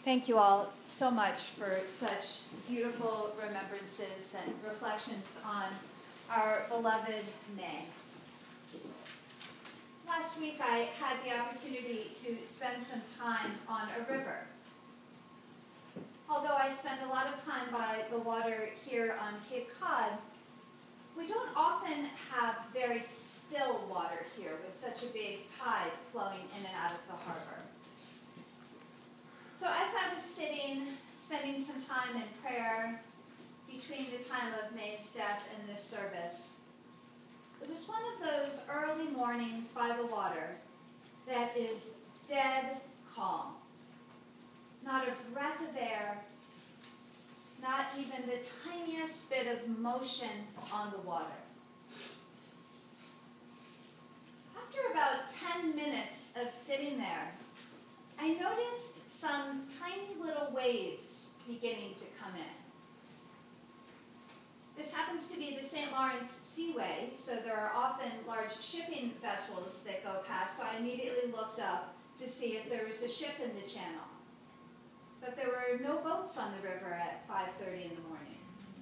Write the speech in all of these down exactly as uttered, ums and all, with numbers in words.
Thank you all so much for such beautiful remembrances and reflections on our beloved May. Last week I had the opportunity to spend some time on a river. Although I spend a lot of time by the water here on Cape Cod, we don't often have very still water here with such a big tide flowing in and out of the harbor. So as I was sitting, spending some time in prayer between the time of May's death and this service, it was one of those early mornings by the water that is dead calm. Not a breath of air, not even the tiniest bit of motion on the water. After about ten minutes of sitting there, I noticed some tiny little waves beginning to come in. This happens to be the Saint Lawrence Seaway, so there are often large shipping vessels that go past, so I immediately looked up to see if there was a ship in the channel. But there were no boats on the river at five thirty in the morning.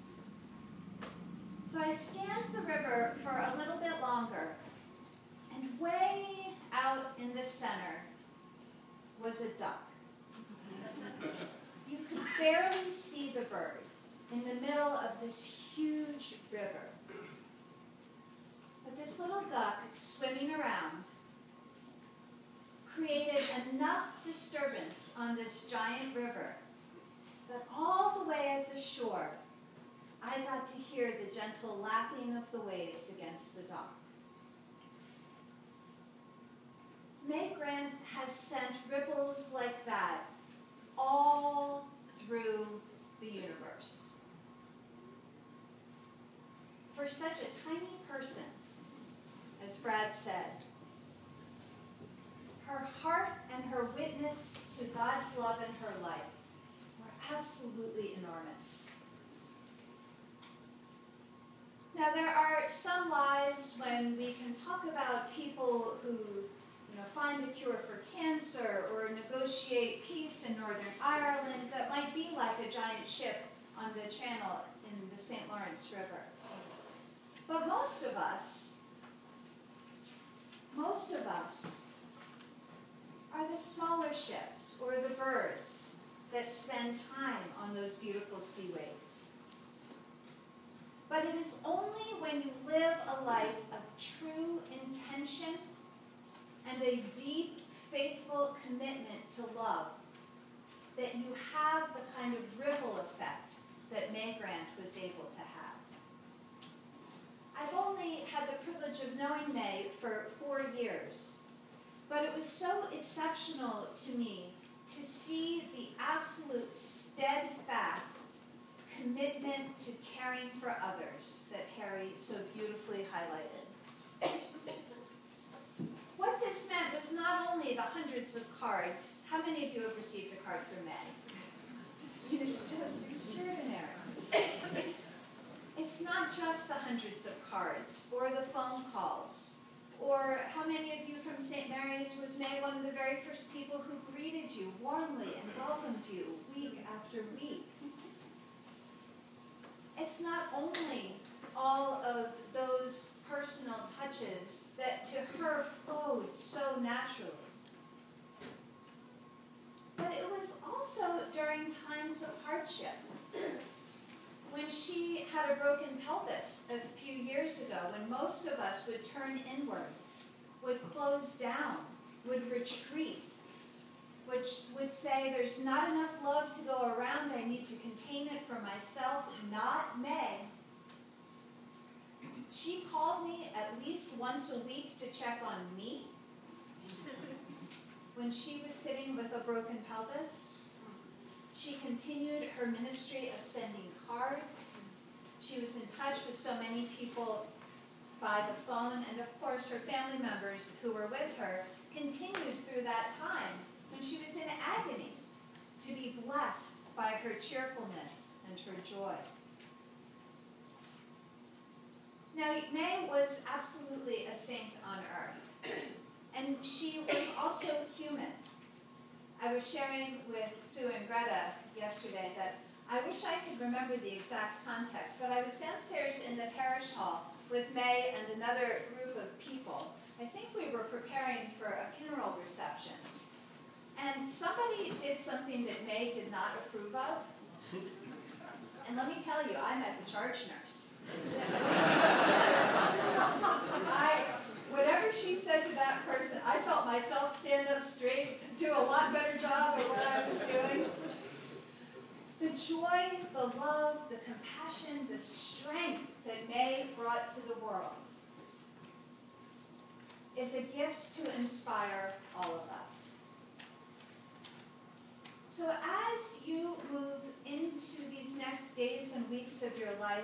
So I scanned the river for a little bit longer, and way out in the center was a duck. You could barely see the bird in the middle of this huge river. But this little duck swimming around created enough disturbance on this giant river that all the way at the shore, I got to hear the gentle lapping of the waves against the dock. May Grant has sent ripples like that all through the universe. For such a tiny person, as Brad said, her heart and her witness to God's love in her life were absolutely enormous. Now, there are some lives when we can talk about people who you know, find a cure for cancer or negotiate peace in Northern Ireland that might be like a giant ship on the channel in the Saint Lawrence River. But most of us, most of us are the smaller ships or the birds that spend time on those beautiful seaways. But it is only when you live a life of true intention and a deep, faithful commitment to love that you have the kind of ripple effect that May Grant was able to have. I've only had the privilege of knowing May for four years, but it was so exceptional to me to see the absolute steadfast commitment to caring for others that Harry so beautifully highlighted. What this meant was not only the hundreds of cards. How many of you have received a card from May? I mean, it's just extraordinary. It's not just the hundreds of cards or the phone calls, or how many of you from Saint Mary's was May one of the very first people who greeted you warmly and welcomed you week after week. It's not only all of those personal touches that to her flowed so naturally, but it was also during times of hardship. When she had a broken pelvis a few years ago, when most of us would turn inward, would close down, would retreat, which would say there's not enough love to go around, I need to contain it for myself, not May. She called me at least once a week to check on me when she was sitting with a broken pelvis. She continued her ministry of sending cards. She was in touch with so many people by the phone, and of course her family members who were with her continued through that time when she was in agony to be blessed by her cheerfulness and her joy. Now, May was absolutely a saint on earth, and she was also human. I was sharing with Sue and Greta yesterday that I wish I could remember the exact context, but I was downstairs in the parish hall with May and another group of people. I think we were preparing for a funeral reception. And somebody did something that May did not approve of. And let me tell you, I met the charge nurse. I, whatever she said to that person, I felt myself stand up straight, do a lot better job of what I was doing. The joy, the love, the compassion, the strength that May brought to the world is a gift to inspire all of us. So as you move into these next days and weeks of your life,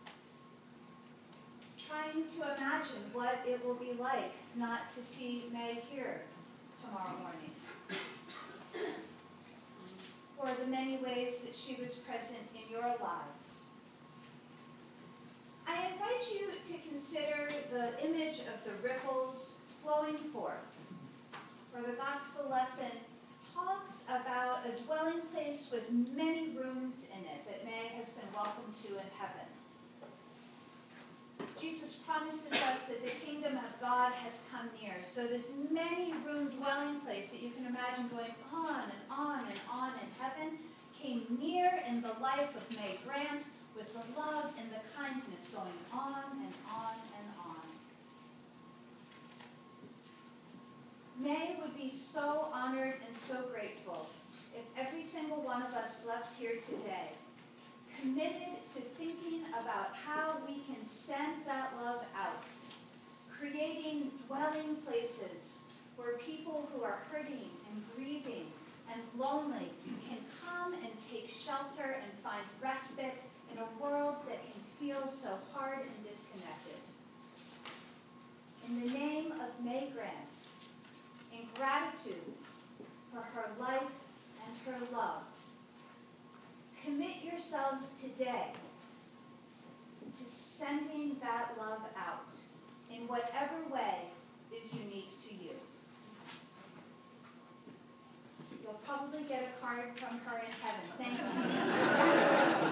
trying to imagine what it will be like not to see May here tomorrow morning, or the many ways that she was present in your lives. I invite you to consider the image of the ripples flowing forth, where the gospel lesson talks about a dwelling place with many rooms in it that May has been welcomed to in heaven. Jesus promises us that the kingdom of God has come near. So this many-room dwelling place that you can imagine going on and on and on in heaven came near in the life of May Grant, with the love and the kindness going on and on and on. May would be so honored and so grateful if every single one of us left here today committed to thinking about how we can send that love out, creating dwelling places where people who are hurting and grieving and lonely can come and take shelter and find respite in a world that can feel so hard and disconnected. In the name of May Grant, in gratitude for her life and her love, commit yourselves today to sending that love out in whatever way is unique to you. You'll probably get a card from her in heaven. Thank you.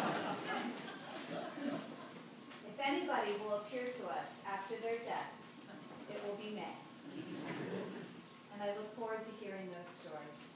If anybody will appear to us after their death, it will be May. And I look forward to hearing those stories.